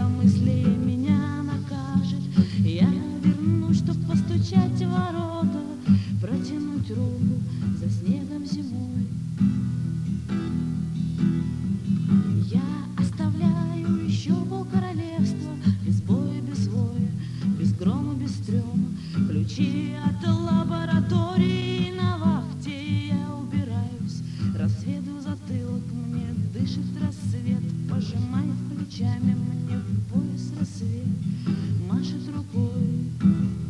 легкомыслие меня накажет. Я вернусь, чтоб постучать в ворота, протянуть руку за снегом зимой. Я оставляю еще полкоролевства, без боя, без воя, без грома, без стрёма. Ключи от лаборатории на вахте я убираюсь, разведу затылок, мне дышит рассвет, пожимает плечами, мне в пояс рассвет, машет рукой.